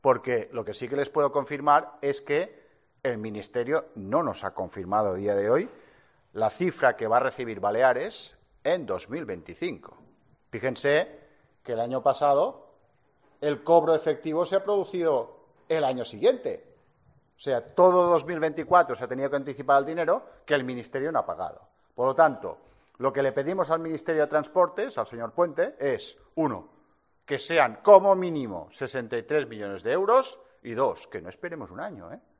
porque lo que sí que les puedo confirmar es que el Ministerio no nos ha confirmado a día de hoy la cifra que va a recibir Baleares en 2025. Fíjense que el año pasado el cobro efectivo se ha producido el año siguiente. O sea, todo 2024 se ha tenido que anticipar el dinero que el Ministerio no ha pagado. Por lo tanto, lo que le pedimos al Ministerio de Transportes, al señor Puente, es, 1, que sean como mínimo 63 millones de euros y 2, que no esperemos un año,